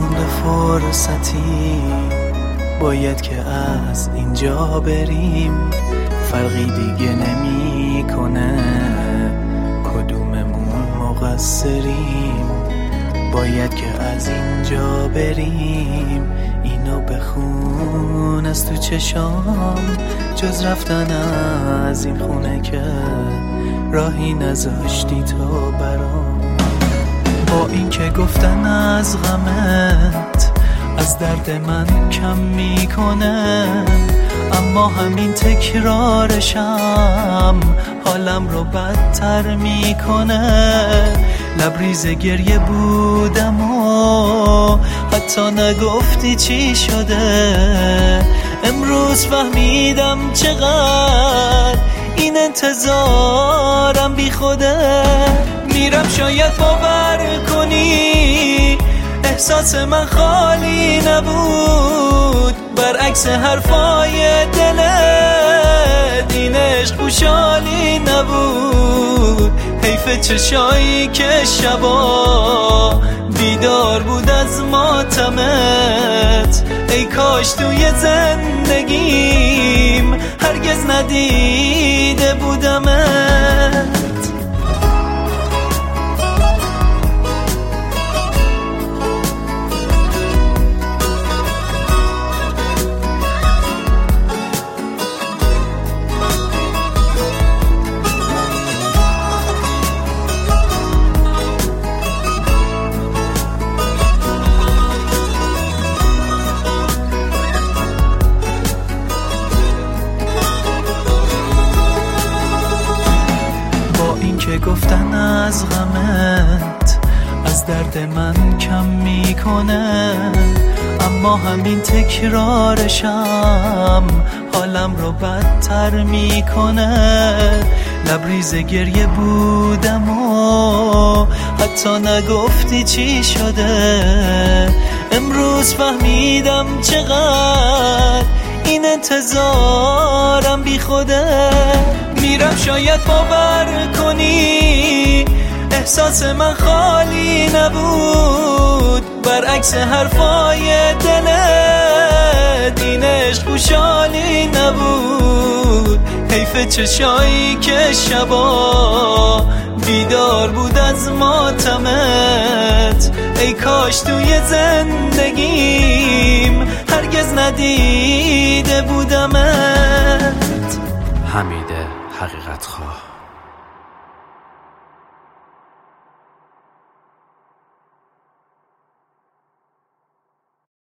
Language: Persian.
نمونده فرصتی، باید که از اینجا بریم. فرقی دیگه نمی کنه کدوممون مقصریم. باید که از اینجا بریم. اینو بخون از تو چشام، جز رفتن از این خونه که راهی نذاشتی تو برام. با این که گفتن از غمت از درد من کم میکنه، اما همین تکرارشم حالم رو بدتر میکنه. لبریز گریه بودم و حتی نگفتی چی شده. امروز فهمیدم چقدر این انتظارم بی خوده. میرم شاید باور کنی احساس من خالی نبود، برعکس حرفای دلت این عشق خوشحالی نبود. حیف چشایی که شبا بیدار بود از ماتمت. ای کاش توی زندگیم هرگز ندیده بودمت. که گفتن از غمت از درد من کم میکنه، اما همین تکرارشم حالم رو بدتر میکنه. لبریز گریه بودم و حتی نگفتی چی شده. امروز فهمیدم چقدر این انتظارم بی خوده. میرم شاید باور کنی احساس من خالی نبود، برعکس حرفای دلت این عشق خوشحالی نبود. حیف چشایی که شبا بیدار بود از ماتمت. ای کاش توی زندگیم هرگز ندیده بودمت. حمید حقیقت خواه.